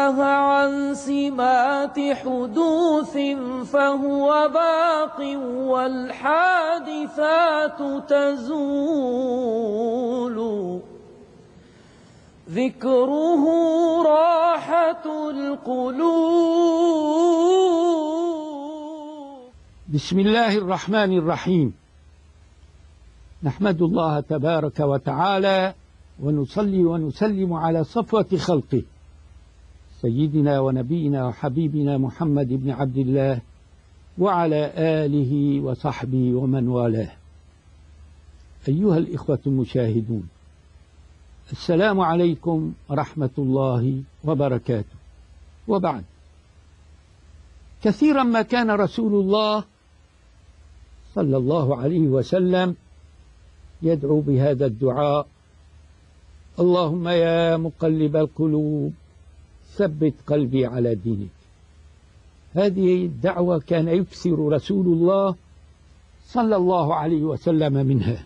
تنزه عن سمات حدوث فهو باق والحادثات تزول ذكره راحة القلوب. بسم الله الرحمن الرحيم. نحمد الله تبارك وتعالى ونصلي ونسلم على صفوة خلقه سيدنا ونبينا وحبيبنا محمد بن عبد الله وعلى آله وصحبه ومن والاه. أيها الإخوة المشاهدون، السلام عليكم ورحمة الله وبركاته. وبعد، كثيرا ما كان رسول الله صلى الله عليه وسلم يدعو بهذا الدعاء: اللهم يا مقلب القلوب ثبت قلبي على دينك. هذه الدعوة كان يكثر رسول الله صلى الله عليه وسلم منها.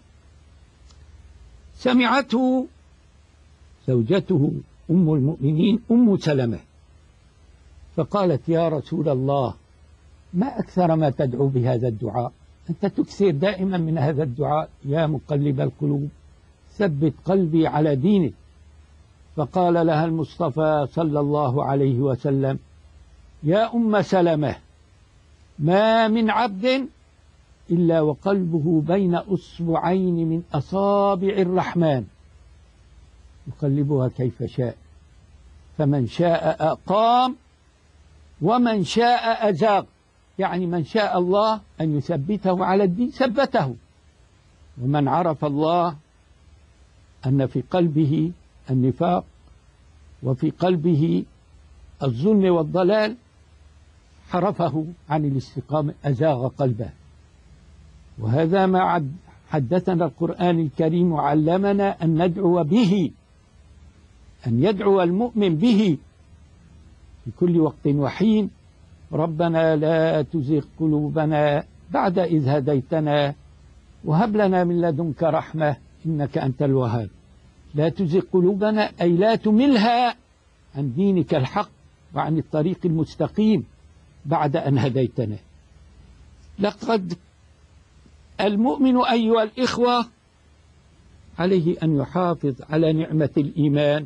سمعته زوجته أم المؤمنين أم سلمة فقالت: يا رسول الله، ما أكثر ما تدعو بهذا الدعاء، أنت تكثر دائما من هذا الدعاء: يا مقلب القلوب ثبت قلبي على دينك. فقال لها المصطفى صلى الله عليه وسلم: يا أم سلمة، ما من عبد إلا وقلبه بين أصبعين من أصابع الرحمن يقلبها كيف شاء، فمن شاء أقام ومن شاء أزاغ. يعني من شاء الله أن يثبته على الدين ثبته، ومن عرف الله أن في قلبه النفاق وفي قلبه الظلم والضلال حرفه عن الاستقامة، أزاغ قلبه. وهذا ما حدثنا القرآن الكريم وعلمنا أن ندعو به، أن يدعو المؤمن به في كل وقت وحين: ربنا لا تزغ قلوبنا بعد إذ هديتنا وهب لنا من لدنك رحمة إنك أنت الوهاب. لا تزغ قلوبنا أي لا تملها عن دينك الحق وعن الطريق المستقيم بعد أن هديتنا. لقد المؤمن أيها الإخوة عليه أن يحافظ على نعمة الإيمان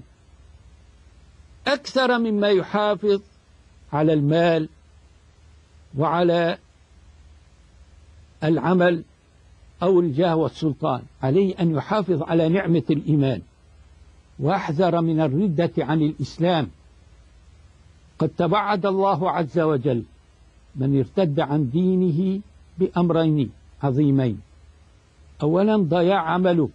أكثر مما يحافظ على المال وعلى العمل أو الجاه والسلطان. عليه أن يحافظ على نعمة الإيمان ويحذر من الردة عن الإسلام. قد تبعد الله عز وجل من ارتد عن دينه بأمرين عظيمين: أولا ضياع عمله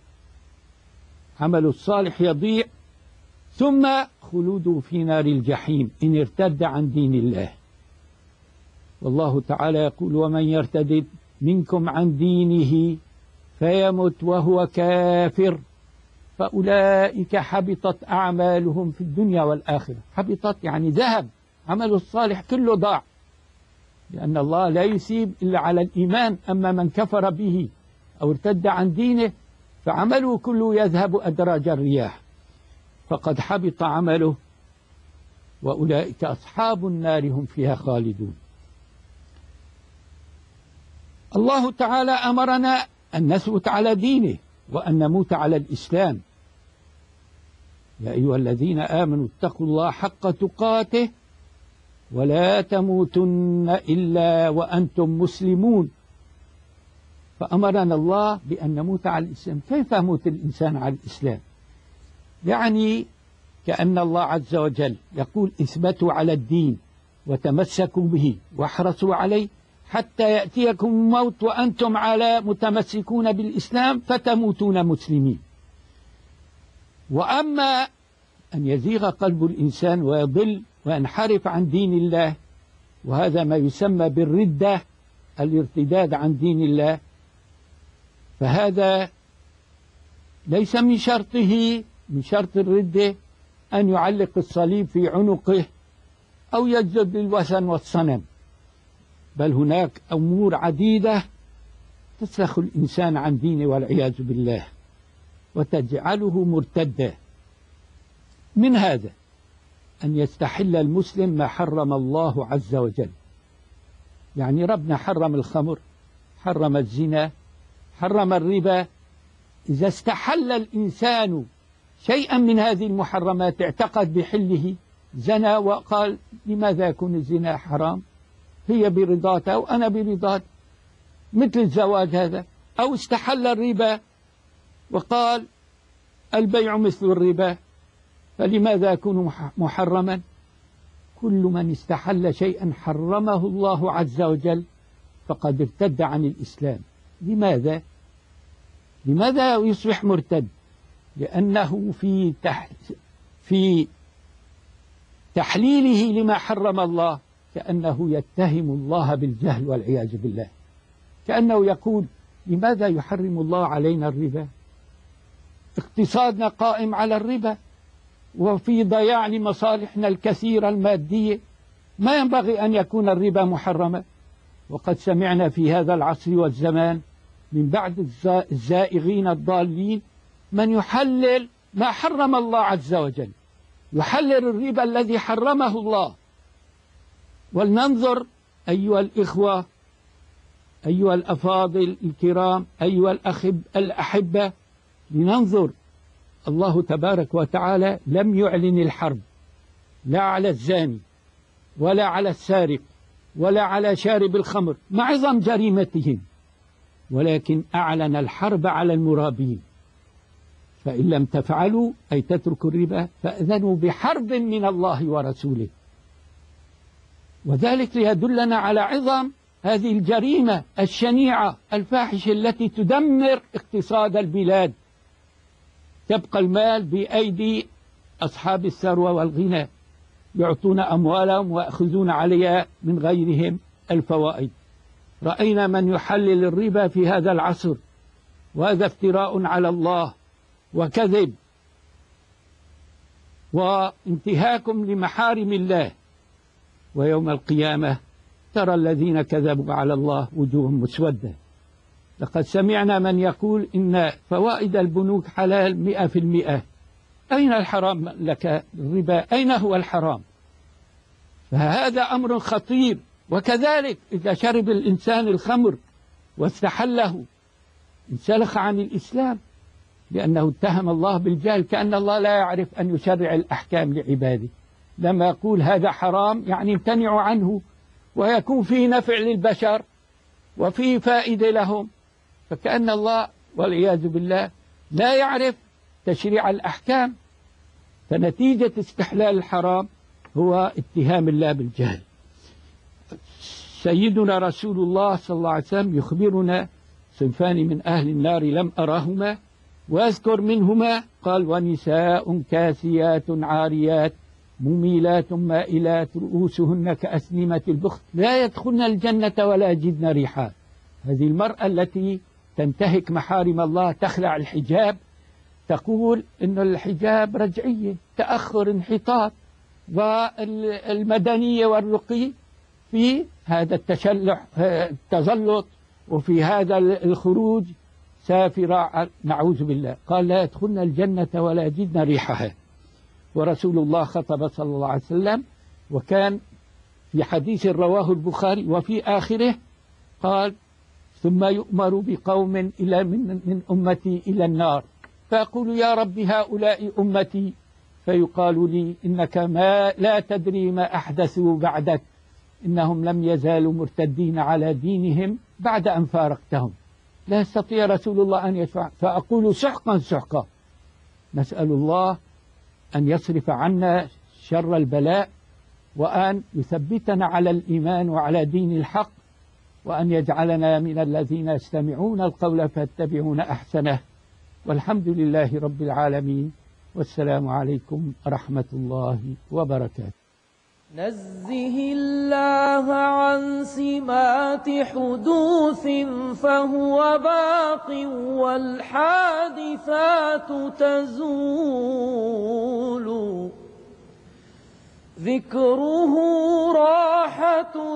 الصالح يضيع، ثم خلوده في نار الجحيم إن ارتد عن دين الله. والله تعالى يقول: ومن يرتد منكم عن دينه فيمت وهو كافر فأولئك حبطت أعمالهم في الدنيا والآخرة. حبطت يعني ذهب عمله الصالح كله ضاع، لأن الله لا يثيب إلا على الإيمان. أما من كفر به أو ارتد عن دينه فعمله كله يذهب أدراج الرياح، فقد حبط عمله وأولئك أصحاب النار هم فيها خالدون. الله تعالى أمرنا أن نثبت على دينه وأن نموت على الإسلام. يا أيها الذين آمنوا اتقوا الله حق تقاته ولا تموتن إلا وأنتم مسلمون. فأمرنا الله بأن نموت على الإسلام. كيف يموت الإنسان على الإسلام؟ يعني كأن الله عز وجل يقول: اثبتوا على الدين وتمسكوا به واحرصوا عليه حتى يأتيكم الموت وأنتم على متمسكون بالإسلام فتموتون مسلمين. وأما أن يزيغ قلب الإنسان ويضل وينحرف عن دين الله، وهذا ما يسمى بالردة، الارتداد عن دين الله، فهذا ليس من شرطه، من شرط الردة أن يعلق الصليب في عنقه أو يسجد للوثن والصنم، بل هناك أمور عديدة تسلخ الإنسان عن دينه والعياذ بالله وتجعله مرتدا. من هذا أن يستحل المسلم ما حرم الله عز وجل. يعني ربنا حرم الخمر، حرم الزنا، حرم الربا. إذا استحل الإنسان شيئا من هذه المحرمات اعتقد بحله، زنا وقال لماذا يكون الزنا حرام؟ هي برضاتها وأنا برضاتي، مثل الزواج هذا. أو استحل الربا وقال البيع مثل الربا، فلماذا يكون محرما؟ كل من استحل شيئا حرمه الله عز وجل فقد ارتد عن الإسلام. لماذا؟ لماذا يصبح مرتد؟ لأنه في تحليله لما حرم الله كأنه يتهم الله بالجهل والعياذ بالله، كأنه يقول لماذا يحرم الله علينا الربا؟ اقتصادنا قائم على الربا، وفي ضياع لمصالحنا الكثيرة المادية، ما ينبغي أن يكون الربا محرما. وقد سمعنا في هذا العصر والزمان من بعض الزائغين الضالين من يحلل ما حرم الله عز وجل، يحلل الربا الذي حرمه الله. ولننظر أيها الإخوة، أيها الأفاضل الكرام، أيها الأحبة، لننظر. الله تبارك وتعالى لم يعلن الحرب لا على الزاني ولا على السارق ولا على شارب الخمر مع عظم جريمتهم، ولكن أعلن الحرب على المرابين. فإن لم تفعلوا أي تتركوا الربا فأذنوا بحرب من الله ورسوله. وذلك ليدلنا على عظم هذه الجريمة الشنيعة الفاحشة التي تدمر اقتصاد البلاد. تبقى المال بأيدي أصحاب الثروة والغنى، يعطون أموالهم ويأخذون عليها من غيرهم الفوائد. رأينا من يحلل الربا في هذا العصر، وهذا افتراء على الله وكذب وانتهاكم لمحارم الله. ويوم القيامة ترى الذين كذبوا على الله وجوههم مسودة. لقد سمعنا من يقول إن فوائد البنوك حلال 100%. أين الحرام لك الربا؟ أين هو الحرام؟ فهذا أمر خطير. وكذلك إذا شرب الإنسان الخمر واستحله انسلخ عن الإسلام، لأنه اتهم الله بالجهل، كأن الله لا يعرف أن يشرع الأحكام لعباده. لما يقول هذا حرام يعني امتنعوا عنه، ويكون فيه نفع للبشر وفيه فائدة لهم، فكأن الله والعياذ بالله لا يعرف تشريع الأحكام. فنتيجة استحلال الحرام هو اتهام الله بالجهل. سيدنا رسول الله صلى الله عليه وسلم يخبرنا صنفان من أهل النار لم أرهما، وأذكر منهما قال ونساء كاسيات عاريات مميلات مائلات رؤوسهن كأسنمة البخت لا يدخلن الجنة ولا يجدن ريحها. هذه المرأة التي تنتهك محارم الله تخلع الحجاب، تقول إن الحجاب رجعية، تأخر، انحطاط، والمدنية والرقي في هذا التزلط وفي هذا الخروج سافرة، نعوذ بالله. قال لا يدخلن الجنة ولا يجدن ريحها. ورسول الله خطب صلى الله عليه وسلم، وكان في حديث رواه البخاري وفي آخره قال ثم يؤمر بقوم من أمتي إلى النار فأقول يا رب هؤلاء أمتي، فيقال لي إنك ما لا تدري ما أحدثوا بعدك، إنهم لم يزالوا مرتدين على دينهم بعد أن فارقتهم. لا يستطيع رسول الله أن يشفع، فأقول سحقا سحقا. نسأل الله أن يصرف عنا شر البلاء، وأن يثبتنا على الإيمان وعلى دين الحق، وأن يجعلنا من الذين يستمعون القول فيتبعون أحسنه. والحمد لله رب العالمين، والسلام عليكم ورحمة الله وبركاته. نزه الله عن سمات حدوث فهو باق، والحادثات تزول، ذكره راحة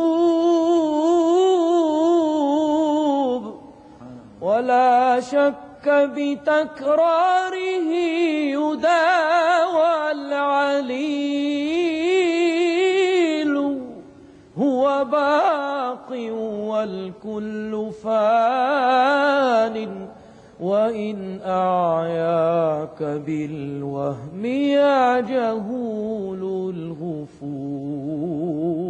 القلوب، ولا شك بتكراره يداوى العليل، هو باق والكل فان، وإن أعياك بالوهم يا جهول الغفور.